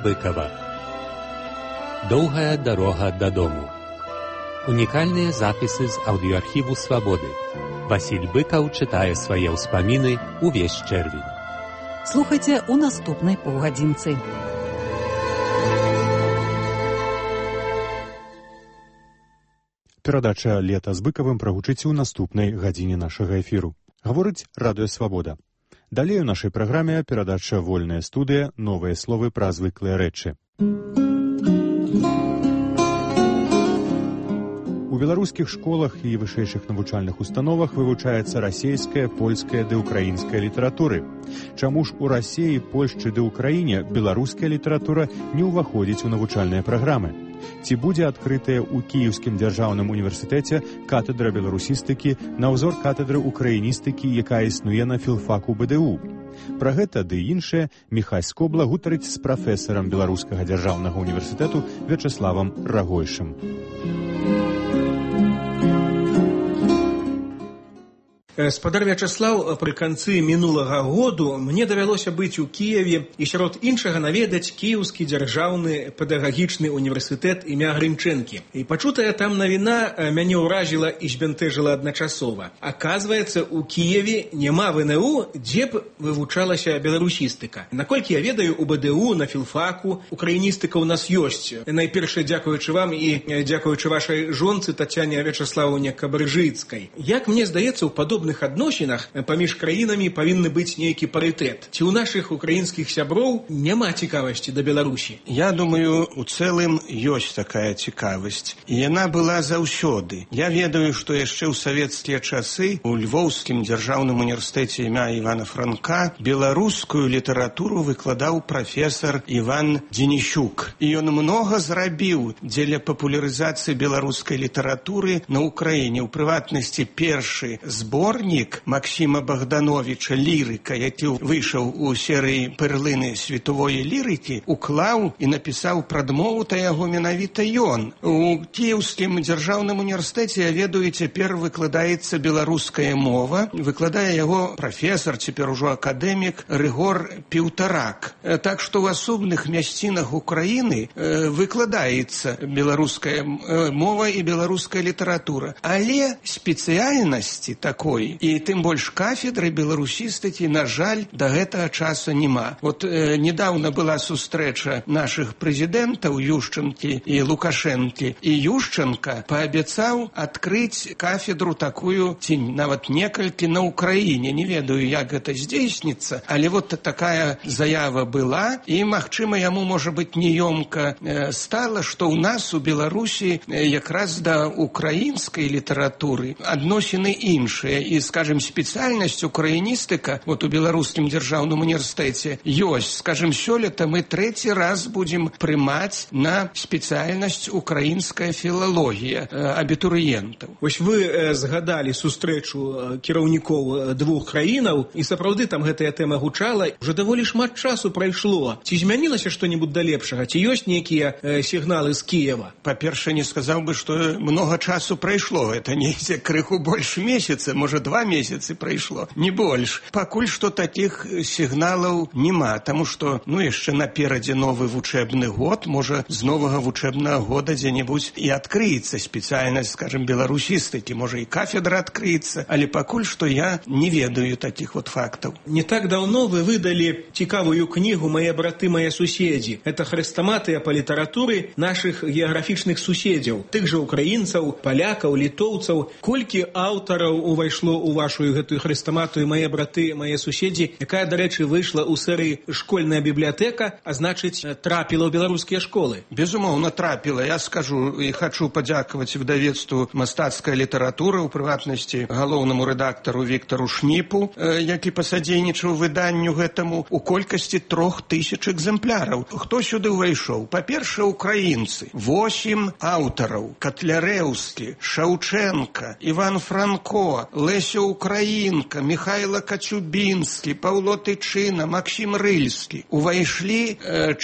Быкова. Доўгая дарога дадому. Унікальныя запісы з аўдыёархіву «Свабоды». Васіль Быкаў чытае свае ўспаміны ўвесь чэрвень. Слухайце ў наступнай паўгадзінцы. Перадача «Лета з Быкавым» прагучыць у наступнай гадзіне нашага эфіру. Гаворыць радыё «Свабода». Далей у нашай праграме перадача «Вольная студыя. Новыя словы пра звыклыя рэчы». У беларускіх школах і вышэйшых навучальных установах вывучаецца расейская, польская ды ўкраінская літаратуры. Чаму ж у Расіі, Польшчы ды ўкраіне беларуская літаратура не ўваходзіць у навучальныя праграмы? Ці будзе адкрытая ў Кіеўскім дзяржаўным універсітэце катедра беларусістыкі на ўзор катедры украіністыкі, якая існуе на філфаку БДУ? Пра гэта ды іншае Міхай Скобла гутарыць з прафесарам Беларускага дзяржаўнага універсітэту Вячаславам Рагойшым. Спадар Вячаслаў, пры канцы мінулага году мне давялося быць у Кіеве і сярод іншага наведаць Кіеўскі дзяржаўны педагагічны універсітэт імя Грынчэнкі. І пачутая там навіна мяне ўражыла і збянтэжыла адначасова. Аказваецца, у Кіеве няма ВНУ, дзе б вывучалася беларусістыка. Наколькі я ведаю, у БДУ, на філфаку украіністыка ў нас ёсць. Найперш дзякуючы вам і дзякуючы вашай жонцы Тацяне Вячаславаўне Кабрыжыцкай. Як мне здаецца, у падобных адносінах паміж краінамі павінны быць нейкі парытэт. Ці ў нашых украінскіх сяброў няма цікавасці да Беларусі? Я думаю, у цэлым ёсць такая цікавасць. І яна была заўсёды. Я ведаю, што яшчэ ў савецкія часы у Львоўскім дзяржаўным універсітэце імя Івана Франка беларускую літаратуру выкладаў прафесар Іван Дзеніщук. І ён многа зрабіў дзеля папулярызацыі беларускай літаратуры на Ўкраіне. У прыватнасці першы зборнік Максіма Богдановича «Лірыка», які выйшаў у серыі «Перлыны световой лірыкі», уклаў і напісаў прадмову та яго менавіта ён. У Кіеўскім дзяржаўным універсітэце, я ведаю, цяпер выкладаецца беларуская мова. Выкладае яго прафесар, цяпер ужо акадэмік Рыгор Піўтарак. Так што ў асобных мясцінах Украіны выкладаецца беларуская мова і беларуская літаратура. Але спецыяльнасці такой і тым больш кафедры беларусістыкі, на жаль, да гэтага часу няма. Вот недавно была сустрэча нашых прэзідэнтаў Ющенкі і Лукашэнкі, і Ющенка паабяцаў адкрыць кафедру такую, ці нават некалькі на Ўкраіне. Не ведаю, як гэта здзейсніцца, але вот такая заява была, і, магчыма, яму, можа быць, неёмка стала, што ў нас у Беларусі якраз да украінскай літаратуры адносіны іншыя. І, скажем, спецыяльнасць украіністыка вот у Беларускім дзяржаўным універсітэце ёсць. Скажем, сёлета мы трэці раз будзем прымаць на спецыяльнасць украінская філалогія абітурыентаў. Вось вы згадалі сустрэчу кіраўнікоў двух краінаў, і сапраўды там гэтая тэма гучала. Уже даволі шмат часу прайшло. Ці змянілася што-небудзь да лепшага? Ці ёсць нейкія сігналы з Кіева? Па-першае, не сказаў бы, што многа часу прайшло. Это нейце крыху больш месяца, можа 2 месяцы прайшло, не больш. Пакуль што такіх сігналаў няма, таму што, яшчэ наперадзе новы вучэбны год, можа, з новага вучэбнага года дзе-небудзь і адкрыецца спецыяльнасць, скажем, беларусістыкі, можа, і кафедра адкрыецца, але пакуль што я не ведаю такіх вот фактаў. Не так даўно вы выдалі цікавую кнігу «Мае браты, мае суседзі». Это хрэстаматыя па літаратуры нашых геаграфічных суседзяў, тых жа украінцаў, палякаў, літоўцаў. Колькі аўтараў увайшло у вашу гэтую хрэстаматую «Мае браты, мае суседзі», якая, дарэчы, выйшла ў серыі «Школьная бібліятэка», а значыць, трапіла ў беларускія школы? Безумоўна, трапіла. Я скажу і хачу падзякаваць выдавецтву «Мастацкая літаратура», у прыватнасці галоўнаму рэдактару Віктару Шніпу, які пасадзейнічаў выданню гэтаму, у колькасці 3000 экземпляраў. Хто сюды ўвайшоў? Па-першае, украінцы. 8 аўтараў: Катлярэўскі, Шаўчэнка, Іван Франко, Леся Украінка, Михайло Кацюбінскі, Паўло Тычына, Максім Рыльскі. Увайшлі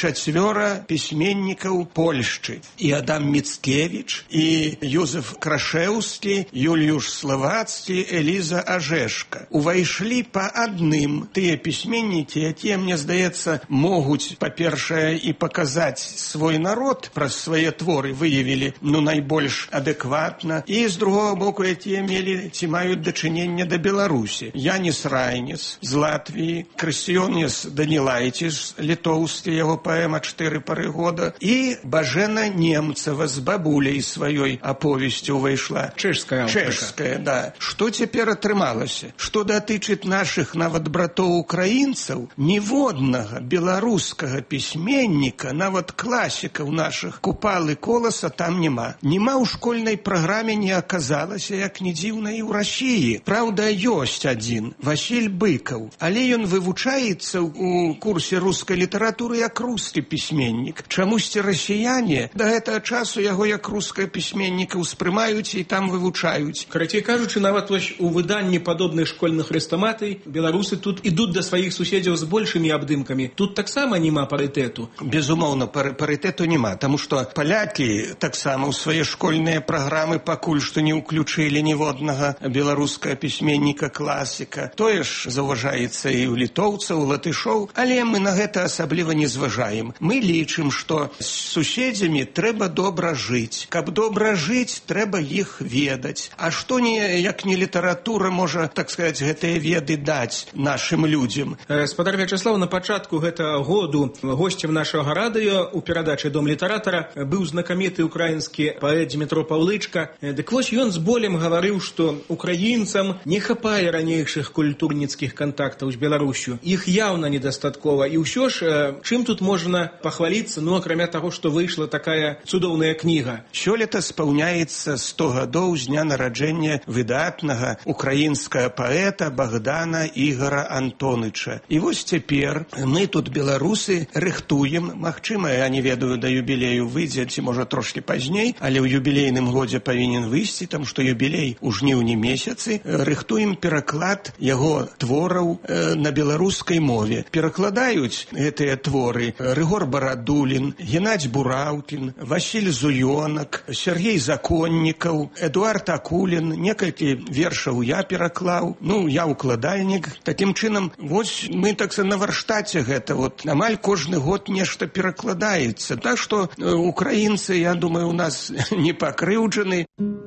4 пісьменнікаў Польшчы. І Адам Міцкевіч, і Юзеф Крашеўскі, Юліуш Славацкі, Эліза Ажэшка. Увайшлі па адным тыя пісьменнікі, якія, мне здаецца, могуць, па-першае, і паказаць свой народ праз свае творы, выявілі, найбольш адэкватна, і, з другого боку, якія мелі ці маюць дачыненне да Беларусі. Янис Райнец з Латвіі, Крысціёнес Данілайціс, літоўскі, яго паэма «4 пары года», і Бажена Немцева з бабуляй сваёй аповесцю увайшла. Чэшская, да. Што цяпер атрымалася? Што датычыць нашых нават братоў-украінцаў, ніводнага беларускага пісьменніка, нават класікаў нашых Купалы, Коласа там няма. Нема ў школьнай праграме, не аказалася, як не дзіўна, і ў Расіі. Праўда, ёсць адзін, Васіль Быкаў, але ён вывучаецца ў курсе рускай літаратуры як рускі пісьменнік. Чамусьці расіяне да гэтага часу яго як рускага пісьменніка ўспрымаюць і там вывучаюць. Карацей кажучы, нават вось у выданні падобных школьных хрэстаматый беларусы тут ідуць да сваіх суседзяў з большымі абдымкамі. Тут таксама няма парытэту. Безумоўна, парытэту няма, таму што палякі таксама ў свае школьныя праграмы пакуль што не ўключылі ніводнага беларускага пісьменніка класіка. Тое ж заўважаецца і ў літоўцаў, латышоў, але мы на гэта асабліва не зважаем. Мы лічым, што з суседзямі трэба добра жыць. Каб добра жыць, трэба іх ведаць. А што як не літаратура можа, так сказаць, гэтыя веды даць нашым людзям? Спадар Вячаслаў, на пачатку гэтага году госцем нашага радыё у перадачы «Дом літаратара» быў знакаміты украінскі паэт Дмітро Паўлычка. Дык вось ён з болем гаварыў, што украінцам не хапае ранейшых культурніцкіх кантактаў з Беларусю. Іх яўна недастаткова. І ўсё ж, чым тут можна пахваліцца, акрамя таго, што выйшла такая цудоўная кніга? Сёлета спаўняецца 100 гадоў з дня нараджэння выдатнага украінскага паэта Богдана Ігора Антоныча. І вось цяпер мы тут, беларусы, рыхтуем, магчыма, я не ведаю, да юбілею выйдзе, ці можа трошки пазней, але ў юбілейным годзе павінен выйсці, там што юбілей у жніўні месяцы, рыхтуем пераклад яго твораў на беларускай мове. Перакладаюць гэтыя творы Рыгор Барадулін, Геннадзь Бураўкін, Васіль Зуёнак, Сергей Законнікаў, Эдуард Акулін, некалькі вершаў я пераклаў, я укладальнік. Такім чынам, вось мы на варштаце гэта, амаль кожны год нешта перакладаецца. Так што украінцы, я думаю, у нас не пакрыўджаны.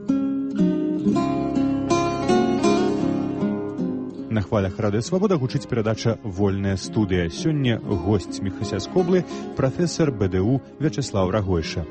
На хвалях Радыё Свабода гучыць перадача «Вольная студыя». Сёння госць Міхася з Коблы, прафесар БДУ Вячаслаў Рагойша.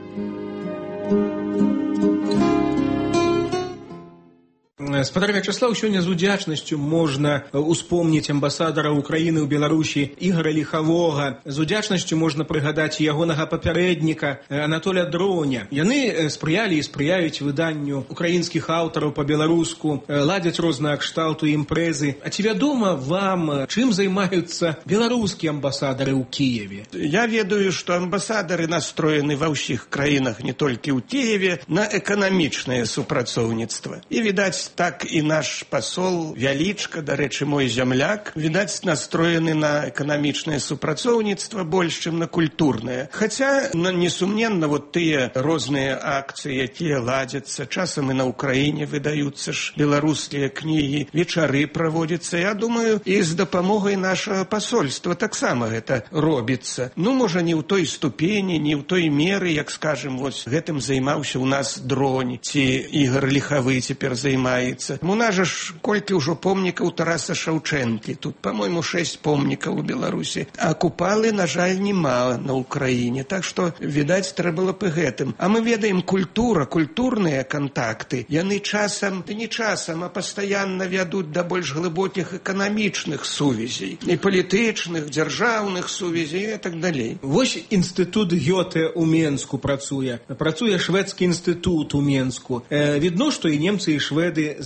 Спадар Вячаслаў, сёння з удзячнасцю можна успомніць амбасадара Украіны ў Беларусі Ігора Ліхавога. З удзячнасцю можна прыгадаць ягонага папярэдніка Анатоля Дроня. Яны спрыялі і спрыяюць выданню украінскіх аўтараў па-беларуску, ладзяць розныя кшталту імпрэзы. А ці вядома вам, чым займаюцца беларускія амбасадары ў Кіеве? Я ведаю, што амбасадары настроены ва ўсіх краінах, не толькі ў Кіеве, на эканамічнае супрацоўніцтва. І, відаць, так і наш пасол Вялічка, дарэчы, мой зямляк, відаць, настроены на эканамічнае супрацоўніцтва больш, чым на культурнае. Хаця, несумненна, тыя розныя акцыі, якія ладзяцца, часам і на Украіне выдаюцца ж беларускія кнігі, вечары праводзяцца. Я думаю, і з дапамогай нашага пасольства таксама гэта робіцца. Можа, не ў той ступені, не ў той меры, як, скажем, гэтым займаўся ў нас Дронь, ці Ігор Ліхавы цяпер займаецца. У нас ж колькі ўжо помнікаў Тараса Шаўчэнкі. Тут, па-мойму, 6 помнікаў у Беларусі. А Купалы, на жаль, нема на Украіне. Так што, відаць, трэба было б гэтым. А мы ведаем, культура, культурныя кантакты, яны часам, не часам, а пастаянна вядуць да больш глыбокіх эканамічных сувязей. І палітычных, дзяржаўных сувязей і так далей. Вось інстытут Гёте ў Менску працуе. Працуе шведскі інстытут у Менску. Відно, што і немцы, і шведы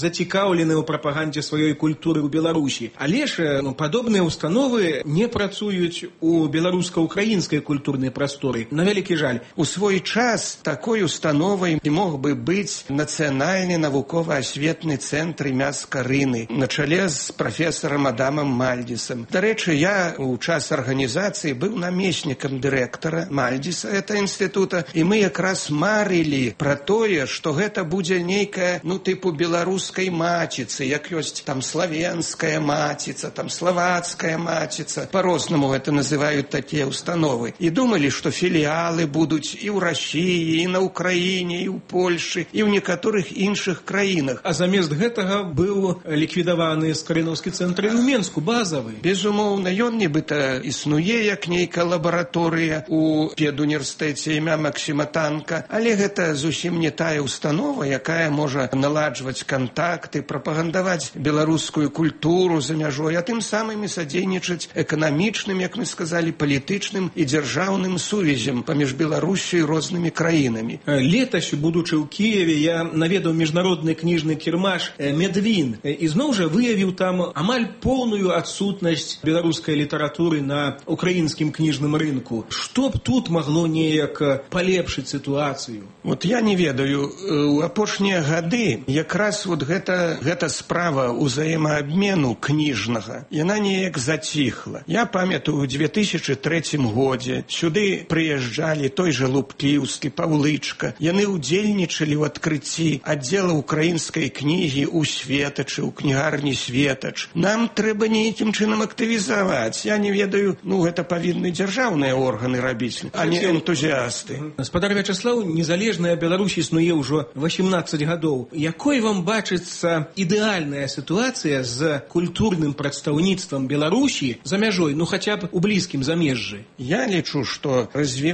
зацікаўленыя ў прапагандзе сваёй культуры ў Беларусі. Але ж падобныя установы не працуюць у беларуска-украінскай культурнай прасторы. На вялікі жаль. У свой час такой установай мог бы быць Нацыянальны навукова-асветны цэнтр імя Скарыны на чале з прафесарам Адамам Мальдзісам. Дарэчы, я у час арганізацыі быў намеснікам дырэктара Мальдзіса гэта інстытута, і мы якраз марылі пра тое, што гэта будзе нейкая, тыпу беларускай маціцы, як ёсць там славенская маціца, там славацкая маціца, по-рознаму гэта называюць такія установы. І думалі, што філіалы будуць і ў Расіі, і на Украіне, і ў Польшы, і ў некаторых іншых краінах. А замест гэтага быў ліквідаваны скарынаўскі цэнтр у Менску, базавы. Безумоўна, ён нібыта існуе як нейкая лабараторыя у педуніверсітэце імя Максіма Танка, але гэта зусім не тая установа, якая можа наладжваць кантакты, прапагандаваць беларускую культуру за мяжой, а тым самым і садзейнічаць эканамічным, як мы сказалі, палітычным і дзяржаўным сувязям паміж Беларусю і рознымі краінамі. Летась, будучы ў Кіеве, я наведаў міжнародны кніжны кірмаш «Медвін» і зноў жа выявіў там амаль поўную адсутнасць беларускай літаратуры на украінскім кніжным рынку. Што б тут магло неяк палепшыць сітуацыю? Я не ведаю. У апошнія гады якраз гэта справа ўзаемаабмену кніжнага, яна неяк заціхла. Я памятаю, у 2003 годзе сюды прыязджалі той жа Лубкіўскі, Паўлычка. Яны ўдзельнічалі ў адкрыцці аддзела украінскай кнігі ў Светачы, у кнігарні Светач. Нам трэба нейкім чынам актывізаваць. Я не ведаю, гэта павінны дзяржаўныя органы рабіць, а не энтузіасты. Спадар Вячаслаў, незалежная Беларусь існуе ўжо 18 гадоў. Якой вам бачыцца ідэальная сітуацыя з культурным прадстаўніцтвам Беларусі за мяжой, хаця б у блізкім замежжы? Я лічу, што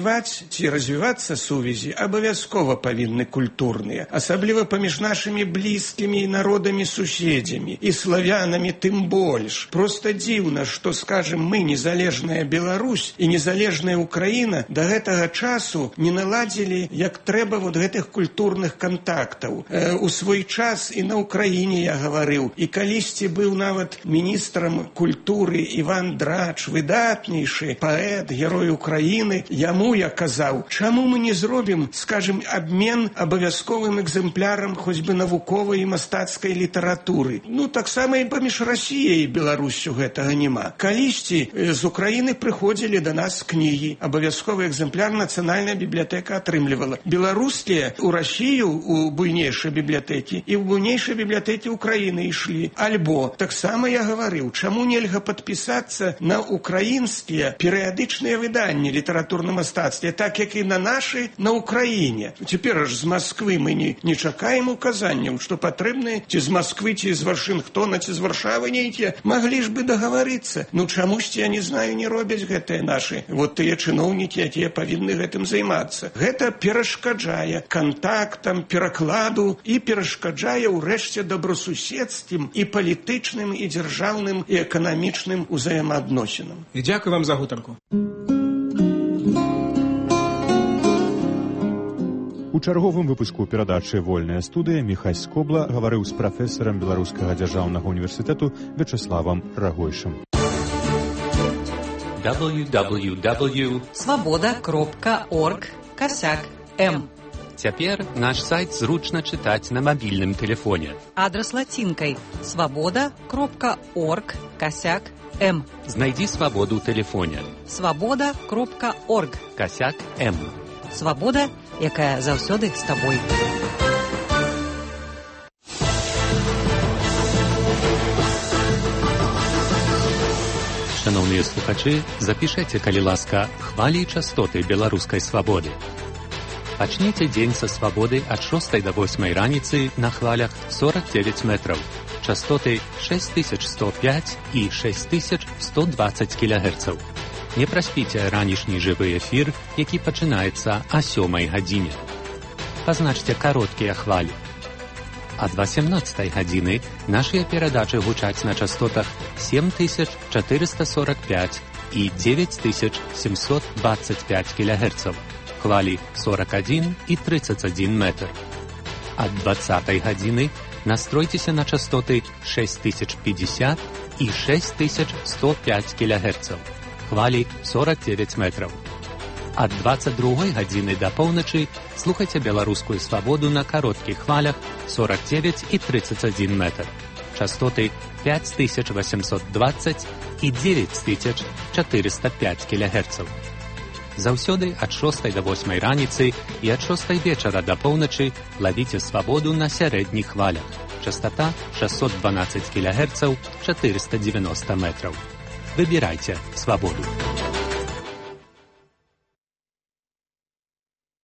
развівацца сувязі абавязкова павінны культурныя, асабліва паміж нашымі блізкімі і народамі-суседзямі, і славянамі тым больш. Проста дзіўна, што, скажем, мы, незалежная Беларусь і незалежная Украіна, да гэтага часу не наладзілі, як трэба гэтых культурных кантактаў. У свой час і на Украіне я гаварыў, і калісьці быў нават міністрам культуры Іван Драч, выдатнейшы паэт, герой Украіны. Яму я казаў, чаму мы не зробім, скажем, абмен абавязковым экземплярам хоць бы навуковай і мастацкай літаратуры. Таксама і паміж Расіяй і Беларусю гэтага няма. Калісьці з Украіны прыходзілі да нас кнігі, абавязковы экземпляр Нацыянальная бібліятэка атрымлівала. Беларускія ў Расію у буйнейшай бібліятэкі і ў буйнейшай бібліятэкі Украіны ішлі. Альбо таксама я гаварыў, чаму нельга падпісацца на украінскія перыядычныя выданні літаратурна-мастацкія, так як і на нашы на Украіне. Цяпер аж з Масквы мы не чакаем указанняў, што патрэбны ці з Масквы, ці з Вашынгтона, ці з Варшавы нейкія. Маглі ж бы дагаварыцца. Чамусьці, я не знаю, не робяць гэтыя нашы тыя чыноўнікі, якія павінны гэтым займацца. Гэта перашкаджае кантактам, перакладу і перашкаджае ўрэшце добрасуседскім і палітычным, і дзяржаўным, і эканамічным узаемаадносінам. І дзякую вам за гутарку. У чарговым выпуску перадачы «Вольная студыя» Міхась Скобла гаварыў з прафесарам Беларускага дзяржаўнага універсітэту Вячаславам Рагойшым. www.swaboda.org/m. Цяпер наш сайт зручна чытаць на мабільным тэлефоне. Адрас лацінкай swaboda.org/m. Знайдзі свабоду ў тэлефоне. swaboda.org/m. Свабода, якая заўсёды з табой. Шановныя слухачы, запішэце, калі ласка, хвалі і частоты беларускай свабоды. Пачніце дзень са свабоды ад 6 до 8 раніцы на хвалях 49 метраў. Частоты 6105 і 6120 кГц. Не праспіце ранішні жывы эфір, які пачынаецца о 7 гадзіне. Пазначце кароткія хвалі. Ад 18 гадзіны нашыя перадачы гучаць на частотах 7445 і 9725 кГц. Хвалі 41 і 31 метр. Ад 20 гадзіны Настройцеся на частоты 6050 і 6105 кГц. Хвалі 49 метраў. Ад 22 гадзіны да поўначы слухайце беларускую свабоду на кароткіх хвалях 49 і 31 метр. Частоты 5820 і 9405 кГц. Заўсёды ад 6 до 8 раніцы і ад 6 вечара да поўначы лавіце свабоду на сярэдніх хвалях. Частота 612 кГц, 490 метраў. Выбірайце свабоду.